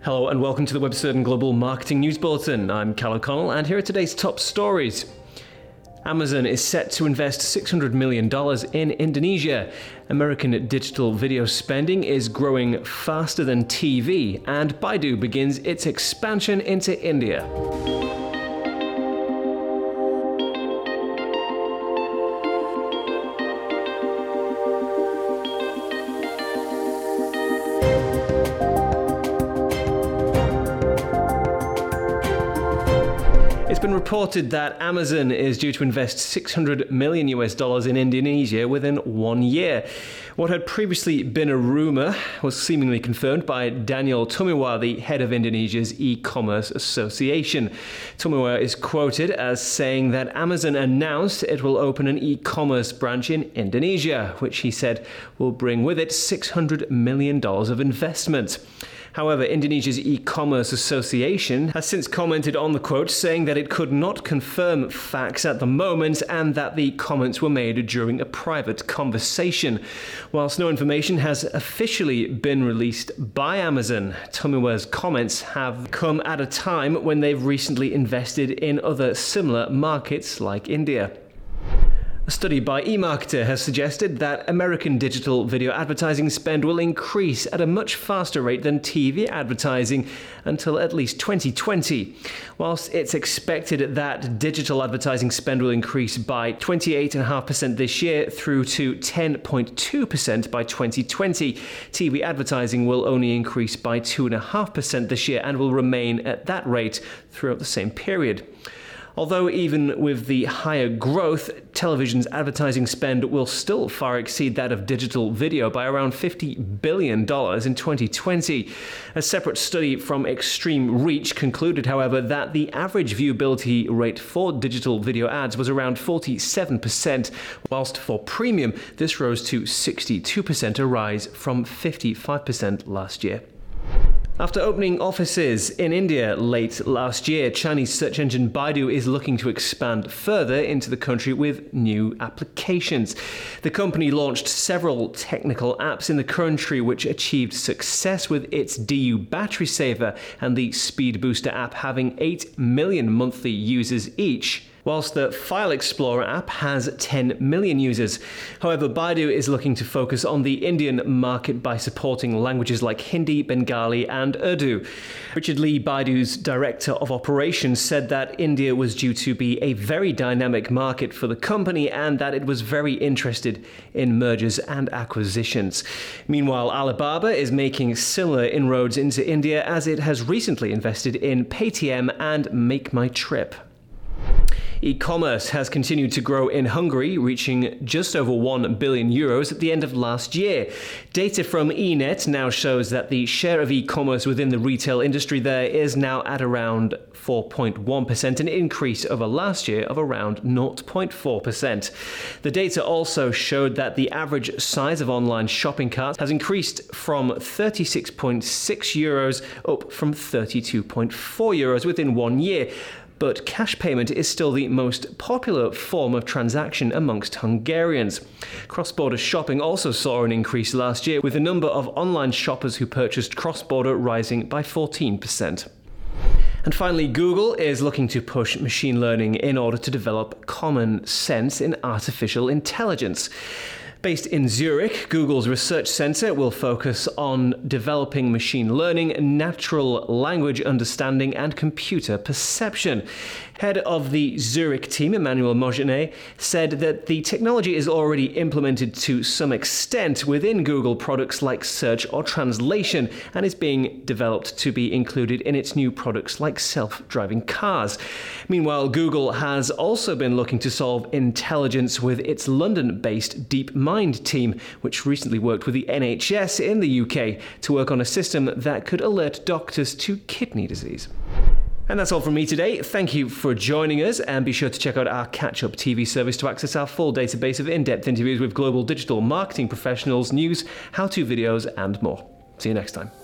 Hello and welcome to the Webcertain Global Marketing News Bulletin. I'm Cal O'Connell and here are today's top stories. Amazon is set to invest $600 million in Indonesia. American digital video spending is growing faster than TV, and Baidu begins its expansion into India. It's been reported that Amazon is due to invest $600 million in Indonesia within 1 year. What had previously been a rumor was seemingly confirmed by Daniel Tumiwa, the head of Indonesia's e-commerce association. Tumiwa is quoted as saying that Amazon announced it will open an e-commerce branch in Indonesia, which he said will bring with it $600 million of investment. However, Indonesia's e-commerce association has since commented on the quote, saying that it could not confirm facts at the moment and that the comments were made during a private conversation. Whilst no information has officially been released by Amazon, Tumiwa's comments have come at a time when they've recently invested in other similar markets like India. A study by eMarketer has suggested that American digital video advertising spend will increase at a much faster rate than TV advertising until at least 2020. Whilst it's expected that digital advertising spend will increase by 28.5% this year through to 10.2% by 2020, TV advertising will only increase by 2.5% this year and will remain at that rate throughout the same period. Although even with the higher growth, television's advertising spend will still far exceed that of digital video by around $50 billion in 2020. A separate study from Extreme Reach concluded, however, that the average viewability rate for digital video ads was around 47%, whilst for premium, this rose to 62%, a rise from 55% last year. After opening offices in India late last year, Chinese search engine Baidu is looking to expand further into the country with new applications. The company launched several technical apps in the country which achieved success, with its DU battery saver and the Speed Booster app having 8 million monthly users each, whilst the File Explorer app has 10 million users. However, Baidu is looking to focus on the Indian market by supporting languages like Hindi, Bengali, and Urdu. Richard Lee, Baidu's Director of Operations, said that India was due to be a very dynamic market for the company and that it was very interested in mergers and acquisitions. Meanwhile, Alibaba is making similar inroads into India as it has recently invested in Paytm and MakeMyTrip. E-commerce has continued to grow in Hungary, reaching just over €1 billion at the end of last year. Data from eNet now shows that the share of e-commerce within the retail industry there is now at around 4.1%, an increase over last year of around 0.4%. The data also showed that the average size of online shopping carts has increased from €36.6 up from €32.4 within 1 year. But cash payment is still the most popular form of transaction amongst Hungarians. Cross-border shopping also saw an increase last year, with the number of online shoppers who purchased cross-border rising by 14%. And finally, Google is looking to push machine learning in order to develop common sense in artificial intelligence. Based in Zurich, Google's research center will focus on developing machine learning, natural language understanding, and computer perception. Head of the Zurich team, Emmanuel Mogenet, said that the technology is already implemented to some extent within Google products like search or translation and is being developed to be included in its new products like self-driving cars. Meanwhile, Google has also been looking to solve intelligence with its London-based DeepMind team, which recently worked with the NHS in the UK to work on a system that could alert doctors to kidney disease. And that's all from me today. Thank you for joining us, and be sure to check out our Catch-Up TV service to access our full database of in-depth interviews with global digital marketing professionals, news, how-to videos, and more. See you next time.